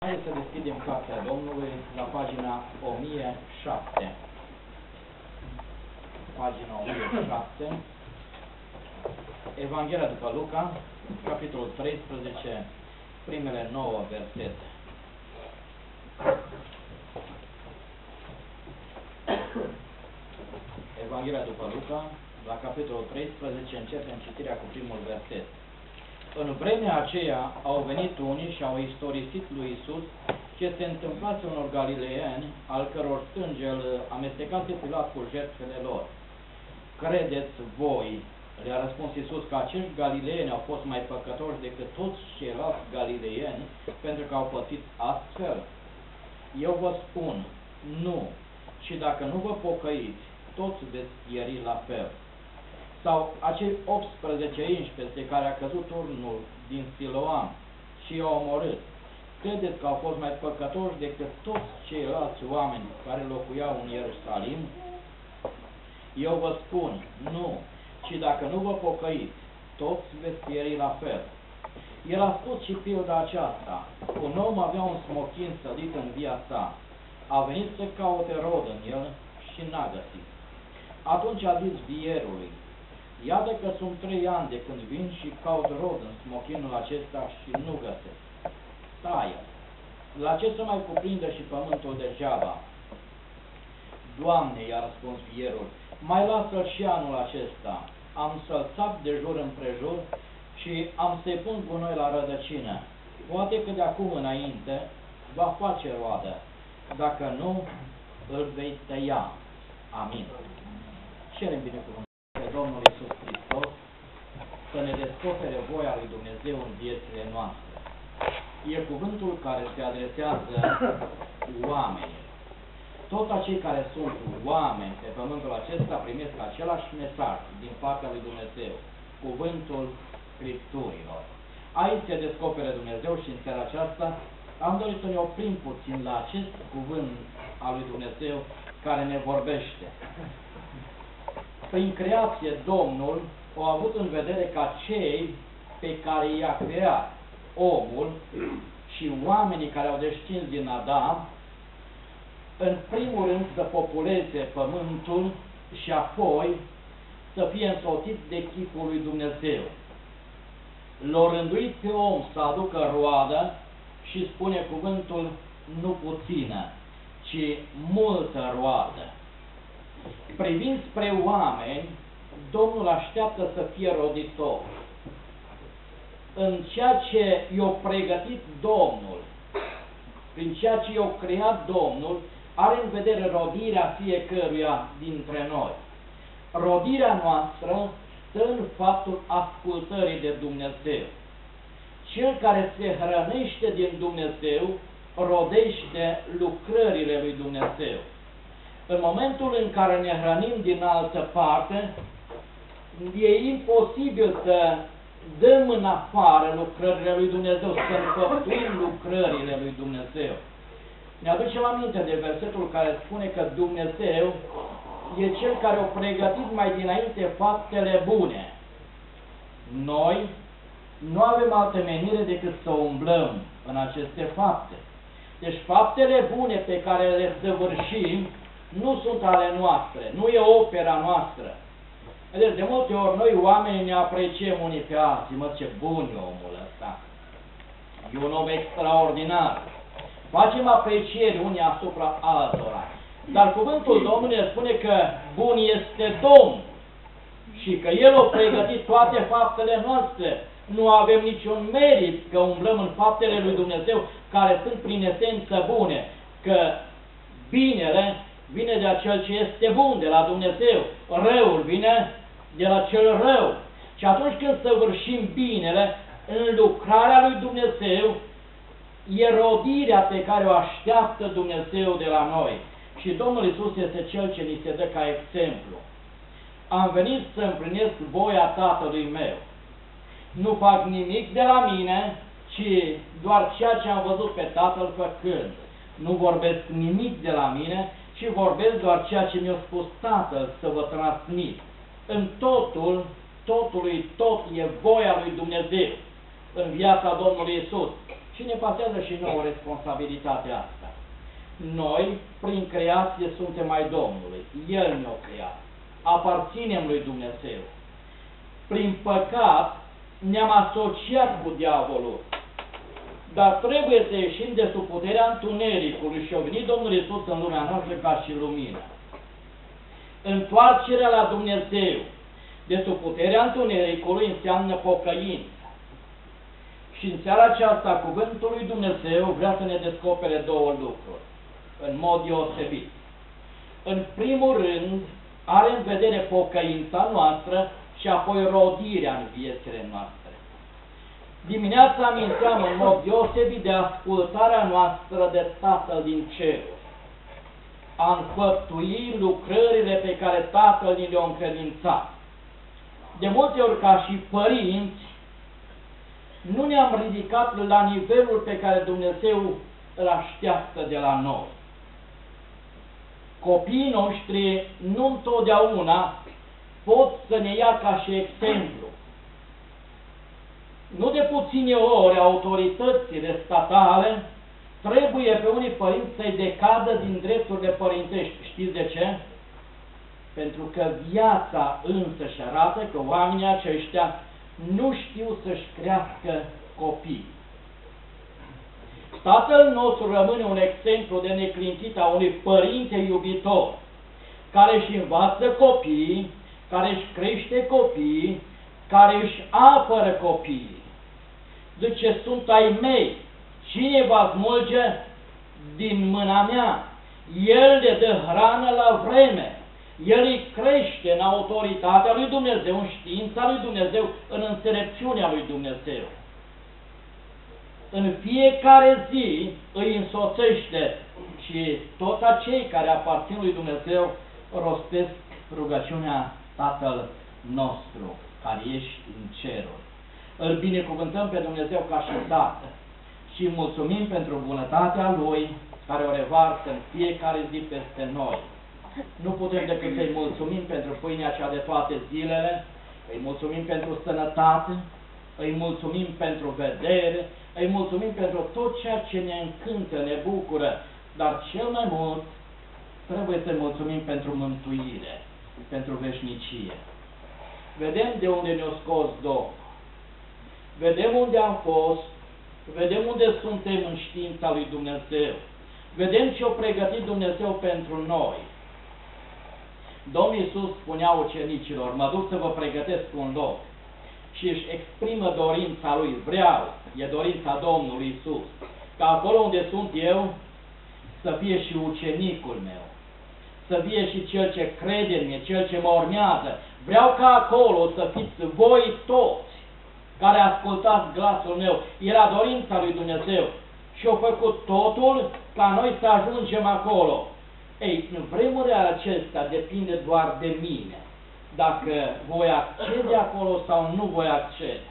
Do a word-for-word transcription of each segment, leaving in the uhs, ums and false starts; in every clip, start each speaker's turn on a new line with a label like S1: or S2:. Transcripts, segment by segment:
S1: Haideți să deschidem Cartea Domnului la pagina o mie șapte. Pagina o mie șapte. Evanghelia după Luca, capitolul treisprezece, primele nouă versete. Evanghelia după Luca, la capitolul treisprezece, începem citirea cu primul verset. În vremea aceea au venit unii și au istorisit lui Iisus ce se întâmplase unor galileeni, al căror sânge îl amestecase Pilat cu jertfele lor. Credeți voi, le-a răspuns Iisus, că acești galileeni au fost mai păcătoși decât toți ceilalți galileeni, pentru că au pățit astfel? Eu vă spun, nu, și dacă nu vă pocăiți, toți veți pieri la fel. Sau acei optsprezece inși peste care a căzut urnul din Siloam și i-au omorât, credeți că au fost mai păcătoși decât toți ceilalți oameni care locuiau în Ierusalim? Eu vă spun, nu, și dacă nu vă pocăiți, toți veți pieri la fel. El a spus și pilda aceasta: un om avea un smochin sădit în via sa, a venit să caute rod în el și n-a găsit. Atunci a zis vierului: iată că sunt trei ani de când vin și caut rod în smochinul acesta și nu găsesc. Taie! La ce să mai cuprindă și pământul degeaba? Doamne, i-a răspuns vierul, mai lasă-l și anul acesta. Am să-l țap de jur împrejur și am să-i pun gunoi la rădăcină. Poate că de acum înainte va face roadă. Dacă nu, îl vei tăia. Amin. Cerem binecuvântarea pe Domnul Iisus Hristos să ne descopere voia lui Dumnezeu în viețile noastre. E cuvântul care se adresează oamenilor. Toți acei care sunt oameni pe pământul acesta primesc același mesaj din partea lui Dumnezeu, cuvântul Scripturilor. Aici se descopere Dumnezeu și în seara aceasta am dorit să ne oprim puțin la acest cuvânt al lui Dumnezeu care ne vorbește. Prin creație, Domnul a avut în vedere ca cei pe care i-a creat, omul și oamenii care au descins din Adam, în primul rând să populeze pământul și apoi să fie însoțiți de chipul lui Dumnezeu. L-a rânduit pe om să aducă roadă și spune cuvântul nu puțină, ci multă roadă. Privind spre oameni, Domnul așteaptă să fie roditor. În ceea ce i-a pregătit Domnul, prin ceea ce i-a creat Domnul, are în vedere rodirea fiecăruia dintre noi. Rodirea noastră stă în faptul ascultării de Dumnezeu. Cel care se hrănește din Dumnezeu rodește lucrările lui Dumnezeu. În momentul în care ne hrănim din altă parte, e imposibil să dăm în afară lucrările lui Dumnezeu, să înfăptuim lucrările lui Dumnezeu. Ne aducem aminte de versetul care spune că Dumnezeu e Cel care a pregătit mai dinainte faptele bune. Noi nu avem altă menire decât să umblăm în aceste fapte. Deci faptele bune pe care le săvârșim nu sunt ale noastre, nu e opera noastră. Vedeți, de multe ori noi oamenii ne apreciem unii pe alții, mă, ce bun e omul ăsta, e un om extraordinar. Facem aprecieri unii asupra altora. Dar cuvântul Domnului ne spune că bun este Domnul și că El a pregătit toate faptele noastre. Nu avem niciun merit că umblăm în faptele lui Dumnezeu care sunt prin esență bune. Că binele vine de acel ce este bun, de la Dumnezeu. Răul vine de la cel rău. Și atunci când săvârșim binele, în lucrarea lui Dumnezeu, e rodirea pe care o așteaptă Dumnezeu de la noi. Și Domnul Iisus este Cel ce ni se dă ca exemplu. Am venit să împlinesc voia Tatălui meu. Nu fac nimic de la mine, ci doar ceea ce am văzut pe Tatăl făcând. Nu vorbesc nimic de la mine, ci vorbesc doar ceea ce mi-a spus Tatăl să vă transmit. În totul, totului tot e voia lui Dumnezeu în viața Domnului Iisus. Și ne pasează și nouă responsabilitatea asta. Noi, prin creație, suntem ai Domnului. El ne-a creat. Aparținem lui Dumnezeu. Prin păcat ne-am asociat cu diavolul. Dar trebuie să ieșim de sub puterea întunericului și a venit Domnul Iisus în lumea noastră ca și lumină. Întoarcerea la Dumnezeu de sub puterea întunericului înseamnă pocăință. Și în seara aceasta cuvântul lui Dumnezeu vrea să ne descopere două lucruri, în mod deosebit. În primul rând, are în vedere pocăința noastră și apoi rodirea în viețile noastre. Dimineața aminteam în mod deosebit de ascultarea noastră de Tatăl din cer, a înfăptui lucrările pe care Tatăl ni le-a încredințat. De multe ori, ca și părinți, nu ne-am ridicat la nivelul pe care Dumnezeu îl așteaptă de la noi. Copiii noștri nu întotdeauna pot să ne ia ca și exemplu. Nu de puține ori autoritățile statale trebuie pe unii părinți să-i decadă din drepturile părintești. Știți de ce? Pentru că viața însă și arată că oamenii aceștia nu știu să-și crească copii. Tatăl nostru rămâne un exemplu de neclintit a unui părinte iubitor, care își învață copiii, care își crește copiii, care își apără copiii. Zice, sunt ai mei, cine va smulge din mâna mea? El le dă hrană la vreme. El îi crește în autoritatea lui Dumnezeu, în știința lui Dumnezeu, în înțelepciunea lui Dumnezeu. În fiecare zi îi însoțește și toți acei care aparțin lui Dumnezeu rostesc rugăciunea Tatăl nostru, care ești în ceruri. Îl binecuvântăm pe Dumnezeu ca și Tată și îi mulțumim pentru bunătatea Lui, care o revarsă în fiecare zi peste noi. Nu putem decât să-i mulțumim pentru pâinea cea de toate zilele, îi mulțumim pentru sănătate, îi mulțumim pentru vedere, îi mulțumim pentru tot ceea ce ne încântă, ne bucură, dar cel mai mult trebuie să-i mulțumim pentru mântuire, pentru veșnicie. Vedem de unde ne-a scos Domnul, vedem unde am fost, vedem unde suntem în știința lui Dumnezeu, vedem ce a pregătit Dumnezeu pentru noi. Domnul Iisus spunea ucenicilor, mă duc să vă pregătesc un loc, și își exprimă dorința lui, vreau, e dorința Domnului Iisus, ca acolo unde sunt eu să fie și ucenicul meu, să fie și cel ce crede în mine, cel ce mă urmează. Vreau ca acolo să fiți voi toți care ascultați glasul meu. Era dorința lui Dumnezeu și a făcut totul ca noi să ajungem acolo. Ei, în vremurile acestea depinde doar de mine, dacă voi accede acolo sau nu voi accede.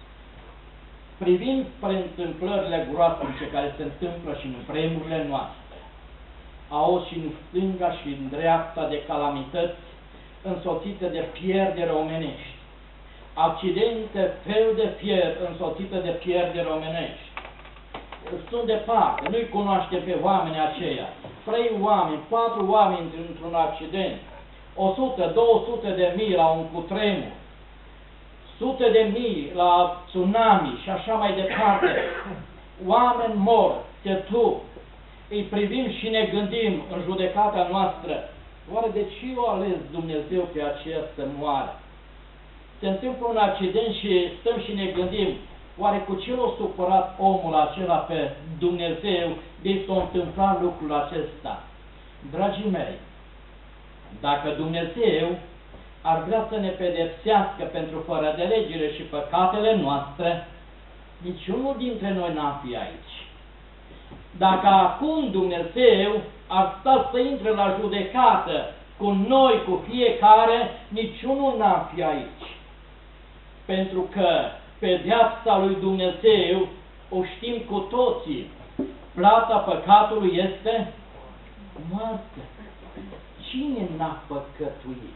S1: Privind spre întâmplările groaznice care se întâmplă și în vremurile noastre, auzi și în stânga și în dreapta de calamități însoțite de pierderi omenești, accidente fel de fier însoțite de pierderi omenești. Sunt departe, nu-i cunoaște pe oamenii aceia. Trei oameni, patru oameni într-un accident, o sută, două sute de mii la un cutremur, sute de mii la tsunami și așa mai departe. Oameni mor, se tu, îi privim și ne gândim în judecata noastră, oare de ce o ales Dumnezeu pe aceea să moară? Se întâmplă un accident și stăm și ne gândim, oare cu ce l-a supărat omul acela pe Dumnezeu de s-a întâmplat lucrul acesta? Dragii mei, dacă Dumnezeu ar vrea să ne pedepsească pentru fără de legile și păcatele noastre, niciunul dintre noi n-ar fi aici. Dacă acum Dumnezeu ar sta să intre la judecată cu noi, cu fiecare, niciunul n-ar fi aici. Pentru că pedeapsa lui Dumnezeu o știm cu toții. Plata păcatului este moarte. Cine n-a păcătuit?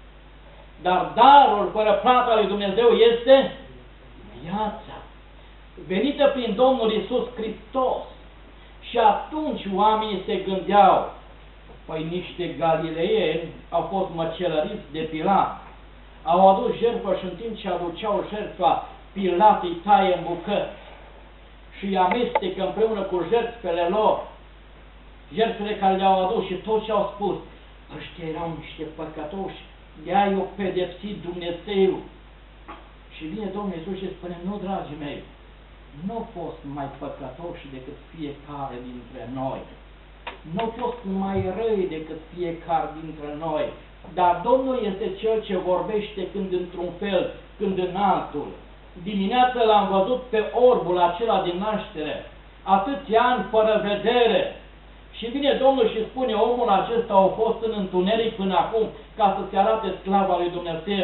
S1: Dar darul fără plata lui Dumnezeu este viața. venită prin Domnul Iisus Hristos. Și atunci oamenii se gândeau, păi niște galileieni au fost măcelăriți de Pilat, au adus jertfă și în timp ce aduceau jertfa, Pilat îi taie în bucăți și îi amestecă împreună cu jertfele lor, jertfele care le-au adus și tot ce au spus, ăștia erau niște păcătoși, de-aia i-o pedepsit Dumnezeu. Și vine Domnul Iisus și spune, nu, dragii mei, nu au fost mai păcătoși decât fiecare dintre noi. Nu au fost mai răi decât fiecare dintre noi. Dar Domnul este Cel ce vorbește când într-un fel, când în altul. Dimineața l-am văzut pe orbul acela din naștere, atâția ani fără vedere. Și vine Domnul și spune, omul acesta a fost în întuneric până acum, ca să se arate slava lui Dumnezeu.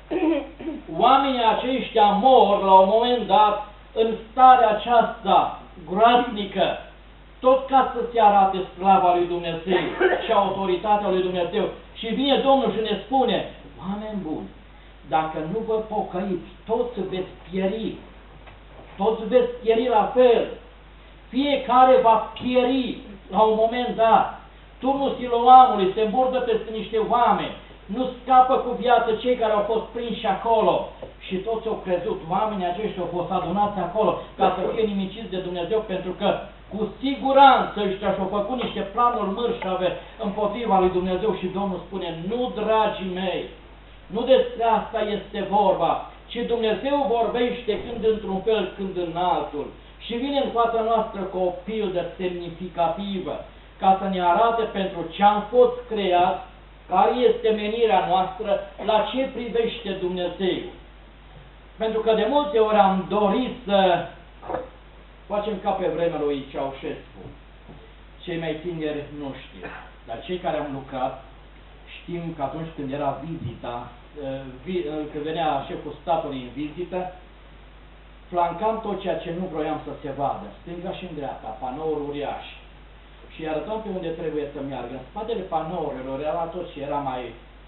S1: Oamenii aceștia mor la un moment dat în starea aceasta groaznică, tot ca să se arate slava lui Dumnezeu și autoritatea lui Dumnezeu. Și vine Domnul și ne spune, oameni buni, dacă nu vă pocăiți, toți veți pieri, toți veți pieri la fel, fiecare va pieri la un moment dat. Turnul Siloamului se îmburdă peste niște oameni, nu scapă cu viață cei care au fost prinși acolo. Și toți au crezut, oamenii aceștia au fost adunați acolo ca să fie nimiciți de Dumnezeu, pentru că cu siguranță ăștia și-au făcut niște planuri mărșave împotriva lui Dumnezeu. Și Domnul spune, nu, dragii mei, nu despre asta este vorba, ci Dumnezeu vorbește când într-un fel, când în altul. Și vine în fața noastră cu o pildă semnificativă, ca să ne arate pentru ce am fost creați, care este menirea noastră, la ce privește Dumnezeu. Pentru că de multe ori am dorit să facem ca pe vremea lui Ceaușescu. Cei mai tineri nu știu, dar cei care am lucrat știm că atunci când era vizita, când venea șeful statului în vizită, flancam tot ceea ce nu vroiam să se vadă, stânga și în dreapta, panouri uriași. Și arătam pe unde trebuie să meargă. În spatele panourilor era tot ce era mai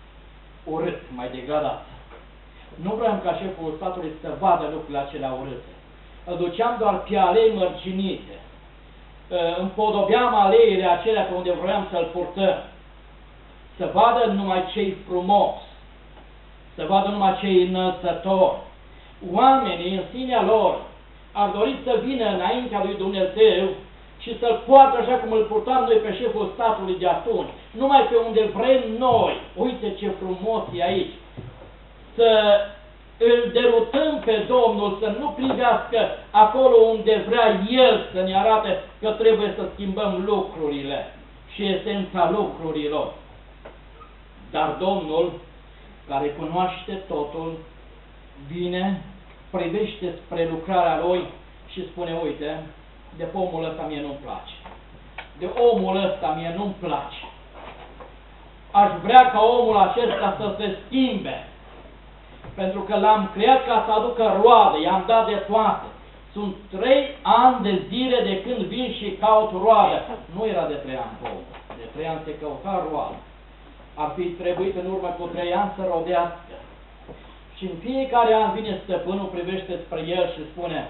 S1: urât, mai degradat. Nu vreau ca șeful statului să vadă lucrurile acelea urâte. Îl duceam doar pe alei mărginite. Împodobeam aleile acelea pe unde vroiam să-l purtăm. Să vadă numai cei frumos. Să vadă numai cei înălțători. Oamenii în sinea lor ar dori să vină înaintea lui Dumnezeu și să-l poartă așa cum îl purtam noi pe șeful statului de atunci, numai pe unde vrem noi. Uite ce frumos e aici. Să îl derutăm pe Domnul, să nu privească acolo unde vrea El să ne arate că trebuie să schimbăm lucrurile și esența lucrurilor. Dar Domnul, care cunoaște totul, vine, privește spre lucrarea Lui și spune, uite, de omul ăsta mie nu-mi place. De omul ăsta mie nu-mi place. Aș vrea ca omul acesta să se schimbe. Pentru că l-am creat ca să aducă roade, i-am dat de toate. Sunt trei ani de zile de când vin și caut roade. Nu era de trei ani, omul. De trei ani se căuta roade. Ar fi trebuit în urmă cu trei ani să rodească. Și în fiecare an vine stăpânul, privește spre el și spune,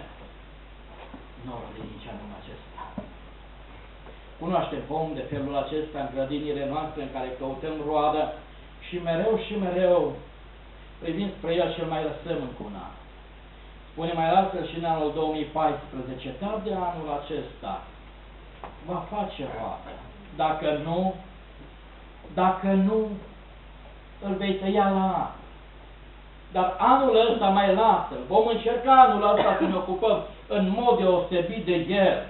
S1: nu rode nici anul acesta. Cunoaștem pom de felul acesta în grădinile noastre în care căutăm roadă și mereu și mereu privind spre el și îl mai lăsăm încă un an. Spune mai altfel și în anul două mii paisprezece, dar de anul acesta va face roadă. Dacă nu, dacă nu, îl vei tăia la an. Dar anul ăsta mai lasă-l. Vom încerca anul ăsta să ne ocupăm în mod deosebit de el.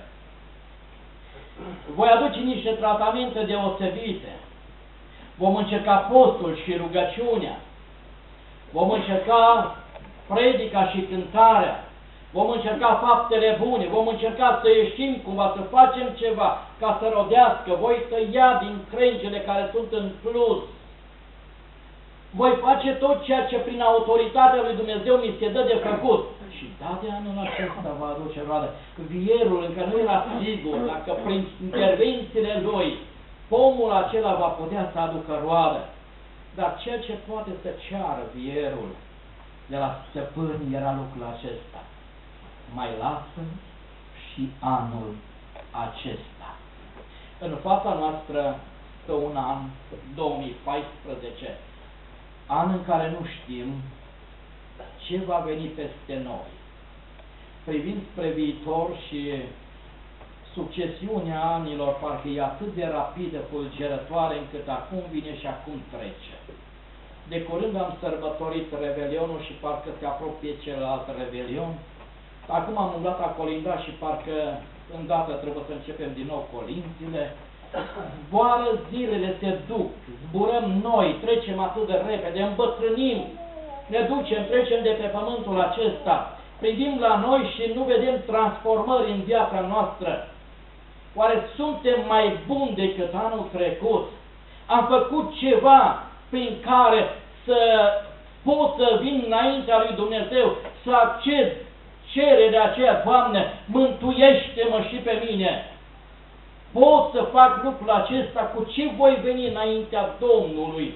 S1: Voi aduce niște tratamente deosebite. Vom încerca postul și rugăciunea. Vom încerca predica și cântarea. Vom încerca faptele bune. Vom încerca să ieșim cumva, să facem ceva ca să rodească. Voi să ia din crengele care sunt în plus. Voi face tot ceea ce prin autoritatea lui Dumnezeu mi se dă de făcut. Și da, de anul acesta va aduce roadă. Vierul încă nu era sigur dacă prin intervențiile lui pomul acela va putea să aducă roadă. Dar ceea ce poate să ceară vierul de la stăpâni era lucrul acesta. mai lasă și anul acesta. În fața noastră stă un an, două mii paisprezece, an în care nu știm ce va veni peste noi. Privind spre viitor și succesiunea anilor parcă e atât de rapidă, fulgerătoare, încât acum vine și acum trece. De curând am sărbătorit Revelionul și parcă se apropie celălalt Revelion. Acum am umblat a colinda și parcă îndată trebuie să începem din nou colințile. Zboară zilele, se duc, zburăm noi, trecem atât de repede, îmbătrânim, ne ducem, trecem de pe pământul acesta, privim la noi și nu vedem transformări în viața noastră. Oare suntem mai buni decât anul trecut? Am făcut ceva prin care să pot să vin înaintea lui Dumnezeu, să acced cererea aceea, Doamne, mântuiește-mă și pe mine. Pot să fac lucrul acesta, cu ce voi veni înaintea Domnului?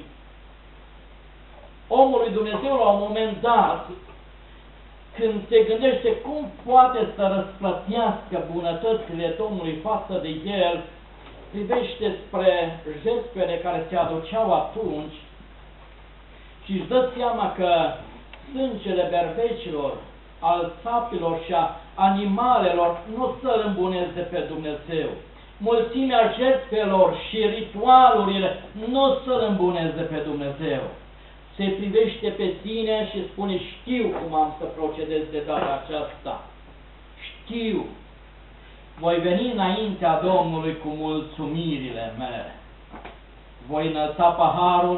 S1: Omul lui Dumnezeu la un moment dat, când se gândește cum poate să răsplătească bunătățile Domnului față de el, privește spre jertfele care se aduceau atunci și își dă seama că sângele berbecilor, al țapilor și a animalelor nu să-L îmbuneze pe Dumnezeu. Mulțimea jertfelor și ritualurile nu să-L îmbuneze pe Dumnezeu. Se privește pe tine și spune, știu cum am să procedez de data aceasta. Știu. Voi veni înaintea Domnului cu mulțumirile mele. Voi înălța paharul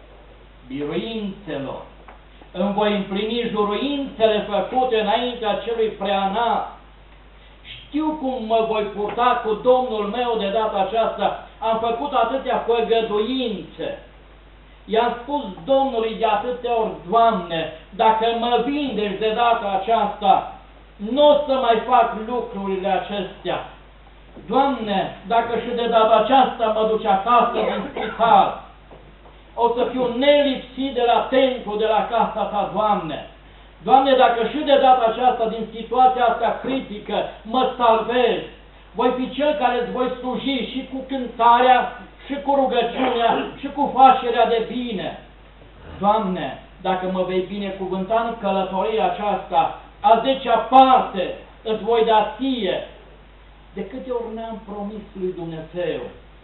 S1: biruințelor. Îmi voi împlini juruințele făcute înaintea celui preanalt. Știu cum mă voi purta cu Domnul meu de data aceasta. Am făcut atâtea făgăduințe. I-am spus Domnului de atâtea ori, Doamne, dacă mă vindești de data aceasta, nu o să mai fac lucrurile acestea. Doamne, dacă și de data aceasta mă duci acasă din spital, o să fiu nelipsit de la templu, de la casa Ta, Doamne. Doamne, dacă și de data aceasta, din situația asta critică, mă salvezi, voi fi cel care îți voi sluji și cu cântarea, și cu rugăciunea, și cu facerea de bine. Doamne, dacă mă vei binecuvânta în călătoria aceasta, a zecea parte îți voi da Ție. De câte ori ne-am promis lui Dumnezeu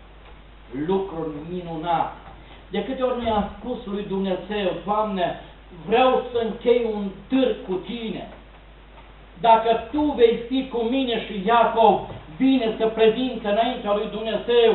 S1: lucruri minunate, de câte ori ne-am spus lui Dumnezeu, Doamne, vreau să închei un târg cu Tine. Dacă Tu vei fi cu mine și Iacov vine să prezinte înaintea lui Dumnezeu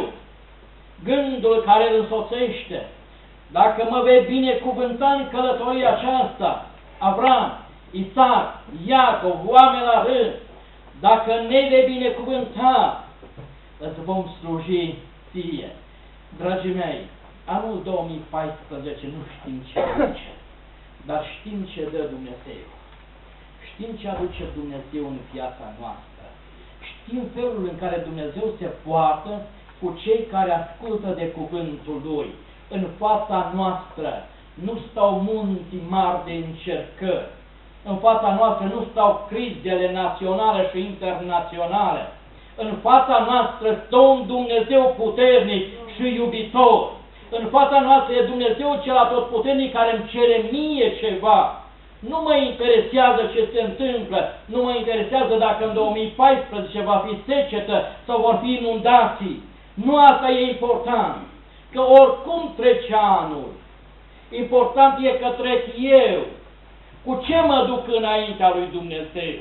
S1: gândul care îl însoțește. Dacă mă vei binecuvânta în călătoria aceasta, Avram, Isaac, Iacov, oameni la rând, dacă ne vei binecuvânta, îți vom sluji Ție. Dragii mei, anul două mii paisprezece nu știm ce aduce, dar știm ce dă Dumnezeu. Știm ce aduce Dumnezeu în viața noastră. Știm felul în care Dumnezeu se poartă cu cei care ascultă de cuvântul Lui. În fața noastră nu stau munți mari de încercări. În fața noastră nu stau crizele naționale și internaționale. În fața noastră stă un Dumnezeu puternic și iubitor. În fața noastră e Dumnezeu cel atotputernic care îmi cere mie ceva. Nu mă interesează ce se întâmplă, nu mă interesează dacă în două mii paisprezece va fi secetă sau vor fi inundații. Nu asta e important, că oricum trece anul. Important e că trec eu. Cu ce mă duc înaintea lui Dumnezeu?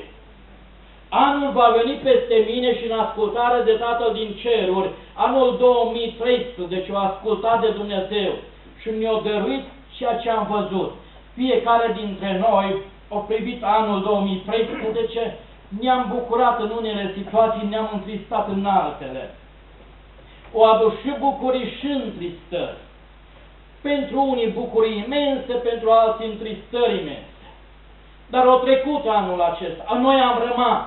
S1: Anul va veni peste mine și în ascultare de Tatăl din ceruri, anul două mii treisprezece, o ascultat de Dumnezeu și mi-a dăruit ceea ce am văzut. Fiecare dintre noi a privit anul două mii treisprezece, ne-am bucurat în unele situații, ne-am întristat în altele. O adus și bucurii și întristări. Pentru unii bucurii imense, pentru alții întristări imense. Dar o trecut anul acesta, noi am rămas.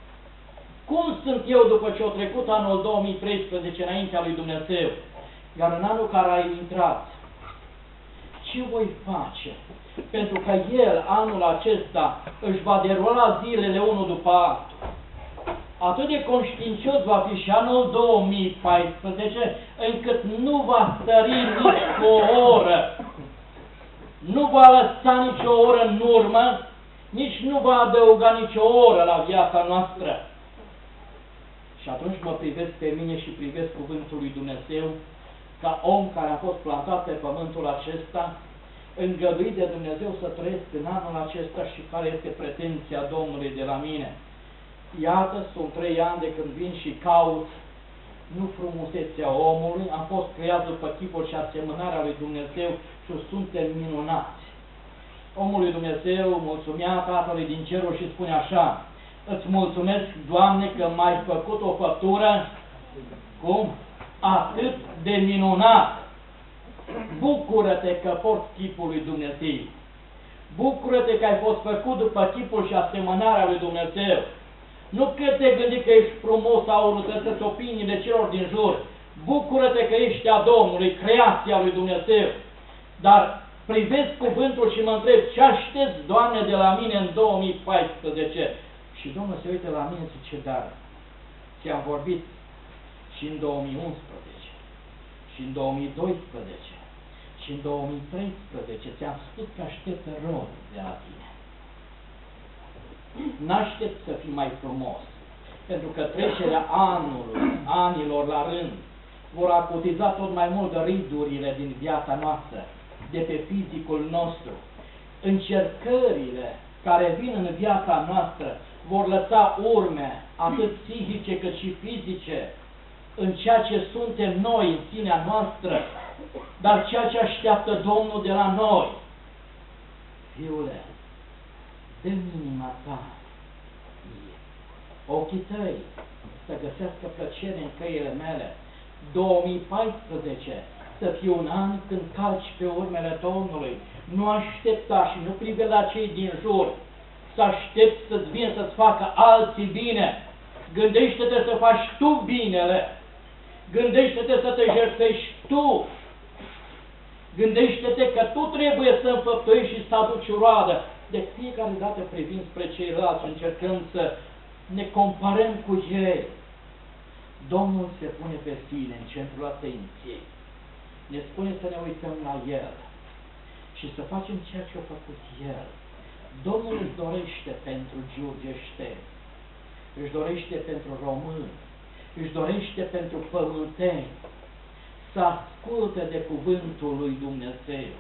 S1: Cum sunt eu după ce a trecut anul două mii treisprezece înaintea lui Dumnezeu? Iar în anul care a intrat, ce voi face? Pentru că el, anul acesta, își va derula zilele unul după altul. Atât de conștiincios va fi și anul două mii paisprezece, încât nu va stări nici o oră, nu va lăsa nici o oră în urmă, nici nu va adăuga nici o oră la viața noastră. Și atunci mă privesc pe mine și privesc cuvântul lui Dumnezeu ca om care a fost plantat pe pământul acesta, îngăduit de Dumnezeu să trăiesc în anul acesta și care este pretenția Domnului de la mine. Iată, sunt trei ani de când vin și caut nu frumusețea omului, am fost creat după chipul și asemănarea lui Dumnezeu și suntem minunați. Omul lui Dumnezeu mulțumea Tatălui din cerul și spune așa: îți mulțumesc, Doamne, că m-ai făcut o făptură, cum? Atât de minunat. Bucură-te că porți chipul lui Dumnezeu. Bucură-te că ai fost făcut după chipul și asemănarea lui Dumnezeu. Nu că te gândi că ești frumos sau urâtățeți opiniile celor din jur. Bucură-te că ești a Domnului, creația lui Dumnezeu. Dar privesc cuvântul și mă întreb: ce aștepți, Doamne, de la mine în două mii paisprezece? Și Domnul se uită la mine și zice: dar ți-am vorbit și în două mii unsprezece, și în două mii doisprezece, și în două mii treisprezece, ți-am spus că aștept rod de la tine. N-aștept să fii mai frumos, pentru că trecerea anului, anilor la rând, vor acutiza tot mai mult ridurile din viața noastră, de pe fizicul nostru. Încercările care vin în viața noastră vor lăsa urme, atât psihice cât și fizice, în ceea ce suntem noi, în sinea noastră, dar ceea ce așteaptă Domnul de la noi. Fiule, dă-mi inima ta, ochii tăi, să găsească plăcere în căile mele. două mii paisprezece să fie un an când calci pe urmele Domnului. Nu aștepta și nu privi la cei din jur, să aștepți să-ți vină să-ți facă alții bine. Gândește-te să faci tu binele. Gândește-te să te jertfești tu. Gândește-te că tu trebuie să înfăptuiești și să aduci roadă. De fiecare dată privind spre ceilalți, încercăm să ne comparăm cu ei. Domnul se pune pe sine în centrul atenției. Ne spune să ne uităm la El și să facem ceea ce a făcut El. Domnul își dorește pentru giurgeșteni, își dorește pentru români, își dorește pentru pământeni să asculte de cuvântul lui Dumnezeu.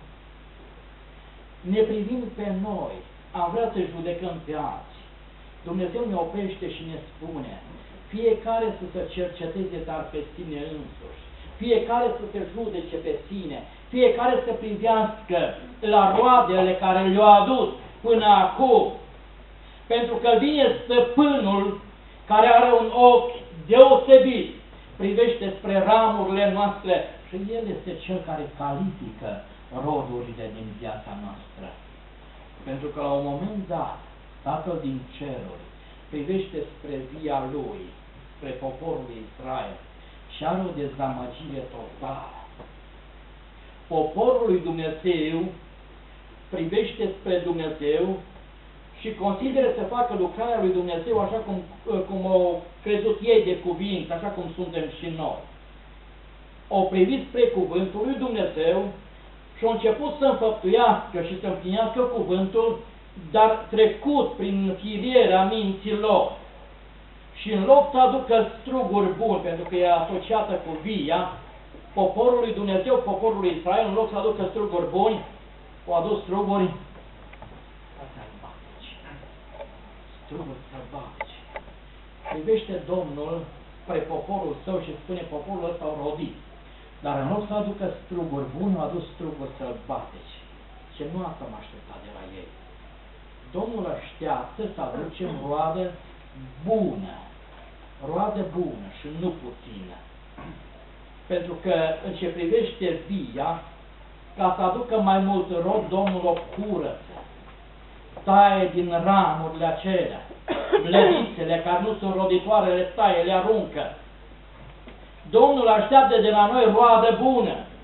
S1: Ne privim pe noi, am vrea să judecăm pe alții. Dumnezeu ne oprește și ne spune: fiecare să se cerceteze dar pe sine însuși, fiecare să se judece pe sine, fiecare să privească la roadele care le-au adus până acum. Pentru că vine stăpânul care are un ochi deosebit, privește spre ramurile noastre și El este Cel care califică rodurile din viața noastră. Pentru că la un moment dat, Tatăl din ceruri privește spre via Lui, spre poporul Israel și are o dezamăgire totală. Poporul lui Dumnezeu privește spre Dumnezeu și consideră să facă lucrarea lui Dumnezeu așa cum, cum au crezut ei de cuvint, așa cum suntem și noi. Au privit spre cuvântul lui Dumnezeu și au început să înfăptuiască și să împlinească cuvântul, dar trecut prin filiera minții lor. Și în loc să aducă struguri buni, pentru că e asociată cu via, poporul lui Dumnezeu, poporul lui Israel, în loc să aducă struguri buni, au adus struguri sălbatici. Struguri sălbatici. Privește Domnul spre poporul său și spune: poporul ăsta au rodit. Dar în loc să aducă struguri buni, au adus struguri sălbatici. Și nu asta m-a așteptat de la ei. Domnul așteaptă să aducem roadă bună. Roadă bună și nu puțină. Pentru că în ce privește via, ca să aducă mai mult rod, Domnul o curăță. Taie din ramurile acelea, mlădițele care nu sunt roditoare, le taie, le aruncă. Domnul așteaptă de la noi roadă bună.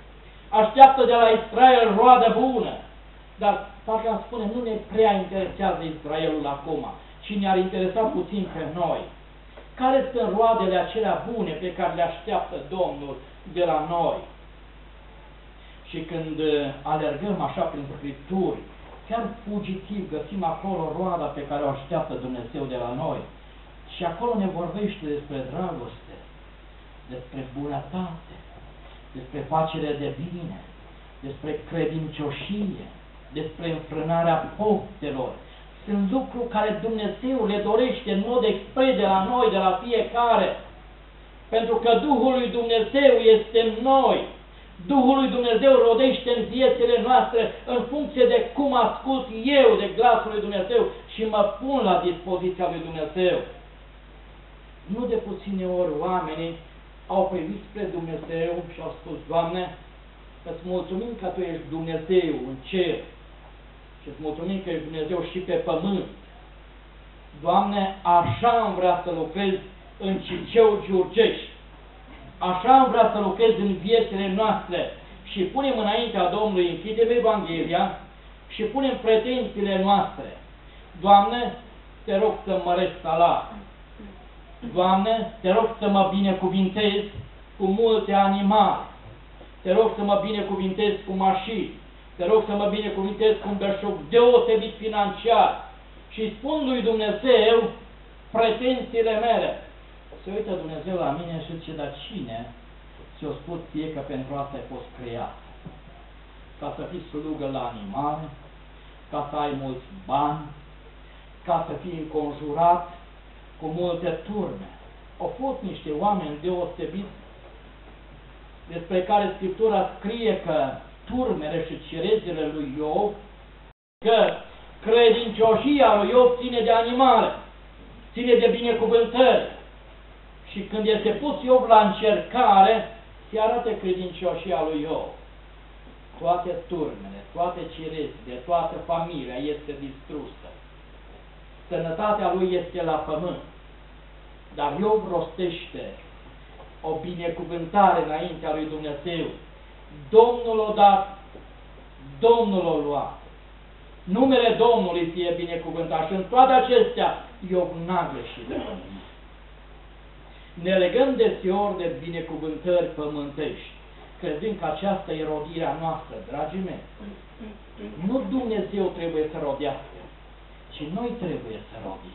S1: așteaptă de la Israel roadă bună. Dar, parcă am spune, nu ne prea interesează Israelul acum, ci ne-ar interesa puțin pe noi. Care sunt roadele acelea bune pe care le așteaptă Domnul de la noi? Și când alergăm așa prin Scripturi, chiar fugitiv găsim acolo roada pe care o așteaptă Dumnezeu de la noi. Și acolo ne vorbește despre dragoste, despre bunătate, despre facere de bine, despre credincioșie, despre înfrânarea poftelor. Sunt lucruri care Dumnezeu le dorește în mod expres de la noi, de la fiecare. Pentru că Duhul lui Dumnezeu este în noi. Duhul lui Dumnezeu rodește în viețile noastre în funcție de cum ascult eu de glasul lui Dumnezeu și mă pun la dispoziția lui Dumnezeu. Nu de puține ori oamenii au privit spre Dumnezeu și au spus: Doamne, îți mulțumim că Tu ești Dumnezeu în cer și îți mulțumim că ești Dumnezeu și pe pământ. Doamne, așa am vrea să lucrez în Ciceu Giurgești. Așa am vrea să lucrez în viețile noastre. Și punem înaintea Domnului, închidem Evanghelia și punem pretențiile noastre. Doamne, te rog să mărești salariul. Doamne, te rog să mă binecuvintezi cu multe animale. Te rog să mă binecuvintezi cu mașini. Te rog să mă binecuvintezi cu un belșug deosebit financiar. Și spun lui Dumnezeu pretențiile mele. Se uită Dumnezeu la mine și zice: dar cine ți-o spus ție că pentru asta ai fost creat? Ca să fii slugă la animale, ca să ai mulți bani, ca să fii înconjurat cu multe turme. Au fost niște oameni deosebiți despre care Scriptura scrie că turmele și cerezele lui Iov, că credincioșia lui Iov ține de animale, ține de binecuvântări. Și când este pus Iov la încercare, se arată credincioșia lui Iov. Toate turmele, toate cerezile, toată familia este distrusă. Sănătatea lui este la pământ. Dar Iov rostește o binecuvântare înaintea lui Dumnezeu. Domnul o dat, Domnul o luat. Numele Domnului fie binecuvântat. Și în toate acestea, Iov n-a greșit de pământ. Ne legăm deseori de binecuvântări pământești, crezând că aceasta e rodirea noastră, dragii mei. Nu Dumnezeu trebuie să rodească, ci noi trebuie să rodim.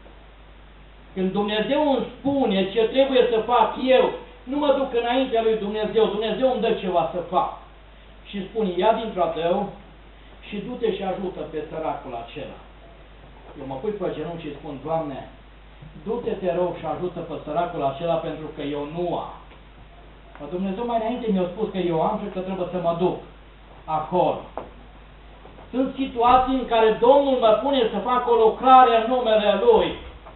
S1: Când Dumnezeu îmi spune ce trebuie să fac eu, nu mă duc înaintea lui Dumnezeu, Dumnezeu îmi dă ceva să fac. Și spune: ia dintr-a tău și du-te și ajută pe săracul acela. Eu mă pui pe genunchi și spun: Doamne, du-te, te rog, și ajută pe săracul acela pentru că eu nu am. Dar Dumnezeu mai înainte mi-a spus că eu am și că trebuie să mă duc acolo. Sunt situații în care Domnul mă pune să fac o lucrare în numele Lui.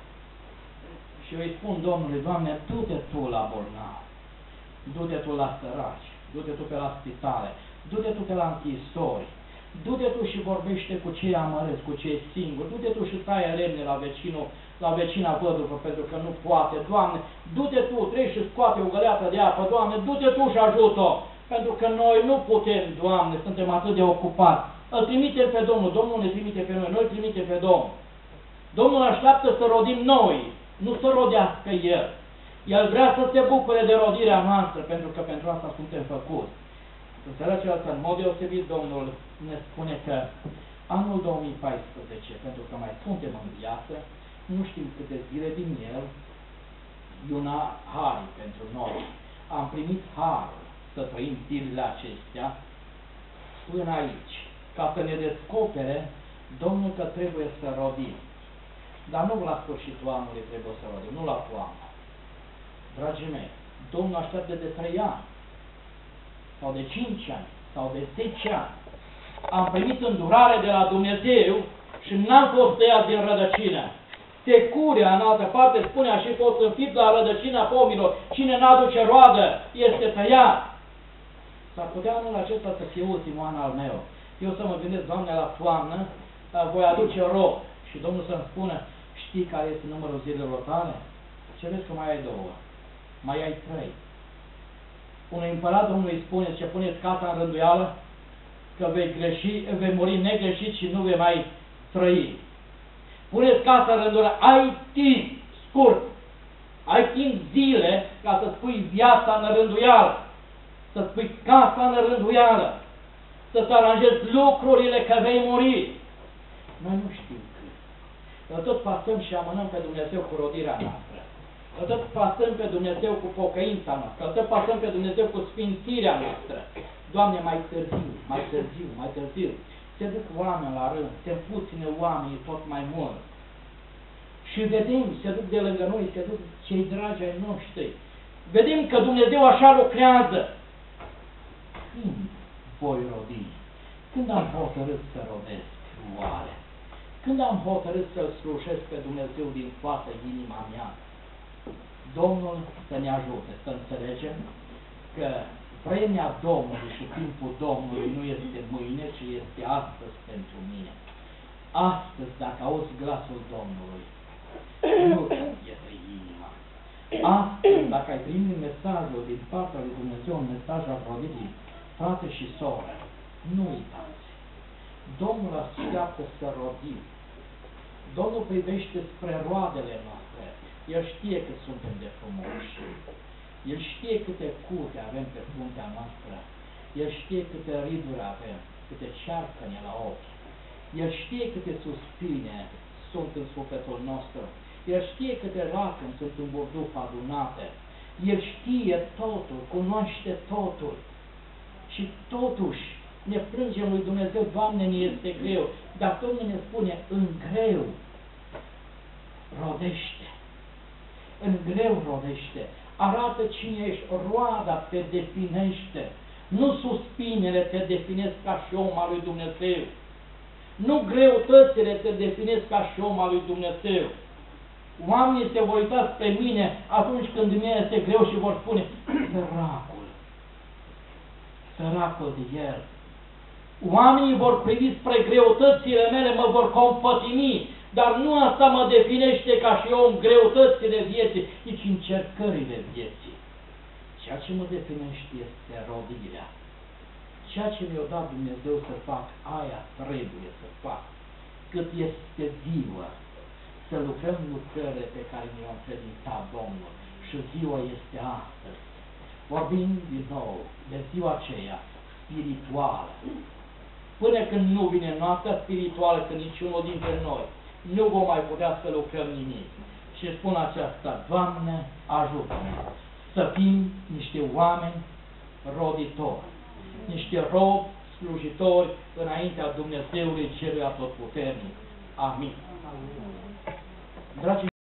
S1: Și eu îi spun Domnului: Doamne, du-te Tu la bolnavi, du-te Tu la săraci, du-te Tu pe la spitale, du-te Tu pe la închisori, du-te Tu și vorbește cu cei amărâți, cu cei singuri, du-te Tu și taie lemne la vecinul, la vecina văduvă, pentru că nu poate. Doamne, du-te Tu, treci și scoate o găleată de apă. Doamne, du-te Tu și ajută-o, pentru că noi nu putem, Doamne, suntem atât de ocupați. Îl trimitem pe Domnul, Domnul ne trimite pe noi, noi îl trimitem pe Domnul. Domnul așteaptă să rodim noi, nu să rodească El. El vrea să se bucure de rodirea noastră, pentru că pentru asta suntem făcuți. În seara aceasta, în mod deosebit, Domnul ne spune că anul două mii paisprezece, pentru că mai suntem în viață, nu știm câte zile din el, e un har pentru noi. Am primit harul să trăim zilele acestea până aici, ca să ne descopere Domnul că trebuie să rodim. Dar nu la sfârșitul anului trebuie să rodim, nu la toamnă. Dragii mei, Domnul așteaptă de trei ani, sau de cinci ani, sau de zece ani. Am primit îndurare de la Dumnezeu și n-am fost tăiat din rădăcină. Securea, în altă parte, spune: a și fost înfipt la rădăcina pomilor. Cine n-aduce roadă este tăiat. S-ar putea anul acesta să fie ultimul an al meu. Eu să mă gândesc: Doamne, la toamnă voi aduce rod. Și Domnul să-mi spună: știi care este numărul zilelor tale? Ce vezi că mai ai două, mai ai trei. unui împărat Domnului spune, ce puneți casa în rânduială, că vei greși, vei muri negreșit și nu vei mai trăi. Puneți casa în rânduială, ai timp scurt, ai timp zile ca să-ți pui viața în rânduială, să-ți pui casa în rânduială, să-ți aranjezi lucrurile că vei muri. Noi nu știm cât. Că tot pasăm și amânăm pe Dumnezeu cu rodirea noastră. Că tot pasăm pe Dumnezeu cu pocăința noastră. Că tot pasăm pe Dumnezeu cu sfințirea noastră. Doamne, mai târziu, mai târziu, mai târziu. Se duc oameni la rând, se puține oamenii tot mai mult. Și vedem, se duc de lângă noi, se duc cei dragi ai noștri. Vedem că Dumnezeu așa lucrează. Când voi rodi? Când am hotărât să rodesc oare? Când am hotărât să-L slujesc pe Dumnezeu din toată inima mea? Domnul să ne ajute să înțelegem că vremea Domnului și timpul Domnului nu este mâine, ci este astăzi pentru mine. Astăzi, dacă auzi glasul Domnului, nu te pierde inima. Astăzi, dacă ai primit mesajul din partea lui Dumnezeu, un mesaj al rodirii, frate și soră, nu uitați. Domnul așteaptă să rodim. Domnul privește spre roadele noastre. El știe că suntem de frumoși. El știe câte cute avem pe fruntea noastră. El știe câte riduri avem, câte cearcăne la ochi. El știe câte suspine sunt în sufletul nostru. El știe câte lacrimi sunt în burduf adunate. El știe totul, cunoaște totul. Și totuși ne plângem lui Dumnezeu, Doamne, ne este greu. Dar Domnul ne spune, în greu rodește. În greu rodește. Arată cine ești, roada te definește. Nu suspinele te definesc ca și om al lui Dumnezeu. Nu greutățile te definesc ca și om al lui Dumnezeu. Oamenii se vor uita spre mine atunci când mie este greu și vor spune, săracul, săracul de el. Oamenii vor privi spre greutățile mele, mă vor compătimi, dar nu asta mă definește ca și om, greutățile vieții, nici încercările vieții. Ceea ce mă definește este rodirea. Ceea ce mi-a dat Dumnezeu să fac, aia trebuie să fac. Cât este ziua, să lucrăm lucrările pe care mi-au încredințat Domnul. Și ziua este astăzi. Vorbim din nou de ziua aceea spirituală. Până când nu vine noaptea spirituală, că niciunul dintre noi nu vom mai putea să lucrăm nimic. Și spun aceasta, Doamne, ajută-ne să fim niște oameni roditori, niște robi slujitori înaintea Dumnezeului Celui Atotputernic. Amin. Dragi